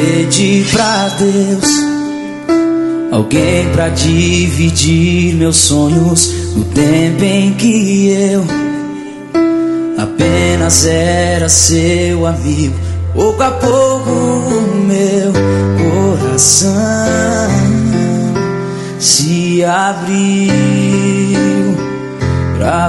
pedi pra Deus alguém pra dividir meus sonhos no tempo em que eu apenas era seu amigo. Pouco a pouco o meu coração se abriu pra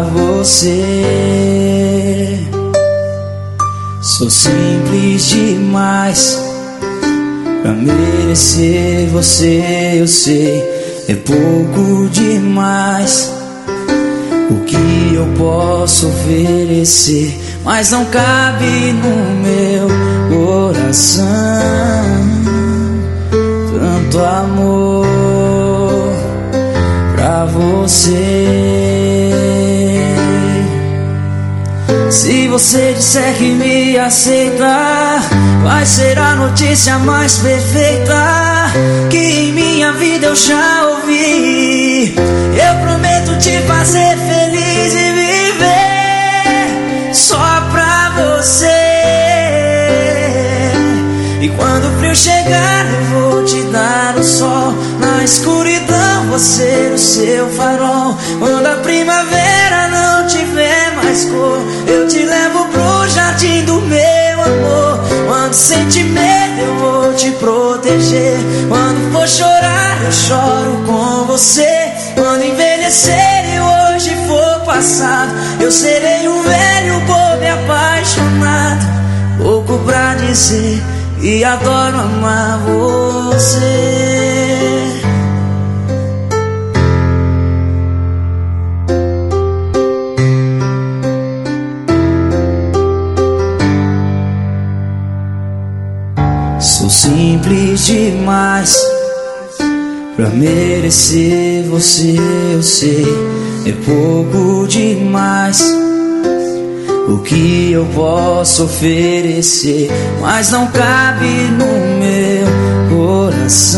você. Sou simples demais pra merecer você, eu sei. É pouco demais o que eu posso oferecer, mas não cabe no meu coração tanto amor pra você. Se você disser que me aceita, vai ser a notícia mais perfeita que em minha vida eu já ouvi. Eu prometo te fazer feliz e viver só pra você. E quando o frio chegar eu vou te dar o sol, na escuridão vou ser o seu farol. Quando a primavera não tiver mais cor, eu te levo pro jardim do meu amor. Quando sente medo eu vou te proteger. Quando for chorar eu choro com você. Quando envelhecer e hoje for passado, eu serei um velho bobo e apaixonado, louco pra dizer e adoro amar você. Sou simples demais pra merecer você, eu sei. É pouco demais o que eu posso oferecer, mas não cabe no meu coração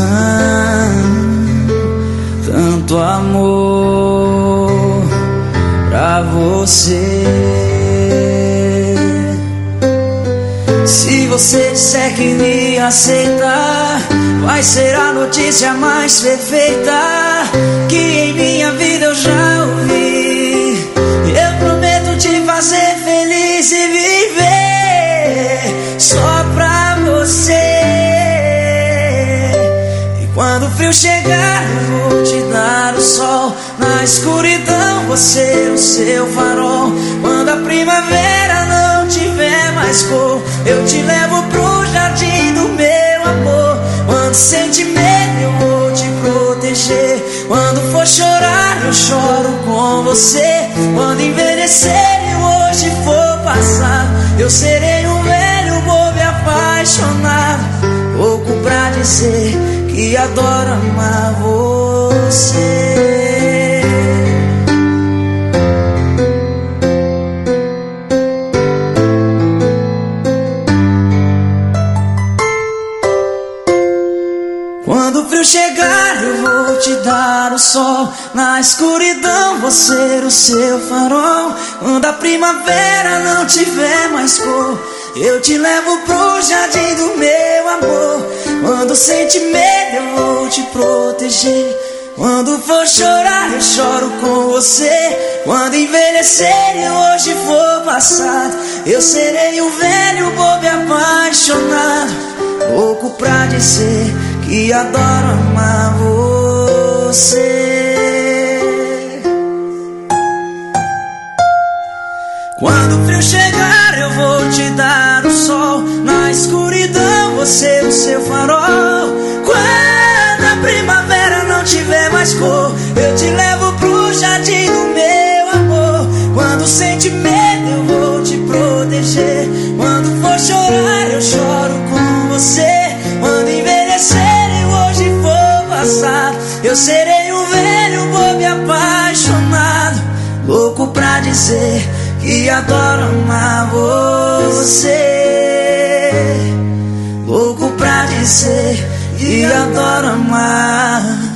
tanto amor pra você. Se você disser que me aceita, vai ser a notícia mais perfeita que em minha vida eu já ouvi. Eu prometo te fazer feliz e viver só pra você. E quando o frio chegar eu vou te dar o sol, na escuridão vou ser o seu farol. Quando a primavera não tiver mais cor, eu te levo pro jardim do meu amor. Quando sente medo eu vou te proteger. Quando for chorar eu choro com você. Quando envelhecer e hoje for passado, eu serei um velho bobo e apaixonado, louco pra dizer que adoro amar você. Quando o frio chegar eu vou te dar o sol, na escuridão vou ser o seu farol. Quando a primavera não tiver mais cor, eu te levo pro jardim do meu amor. Quando sente medo eu vou te proteger. Quando for chorar eu choro com você. Quando envelhecer e hoje for passado, eu serei um velho bobo e apaixonado, louco pra dizer que adoro amar você. Quando o frio chegar eu vou te dar o sol, na escuridão vou ser o seu farol. Quando a primavera não tiver mais cor, eu te levo pro jardim do meu amor. Quando sente medo eu vou te proteger. Quando for chorar eu choro com você. Quando envelhecer e hoje for passado, eu serei um velho bobo e apaixonado, louco pra dizer que adoro amar você, louco pra dizer que adoro amar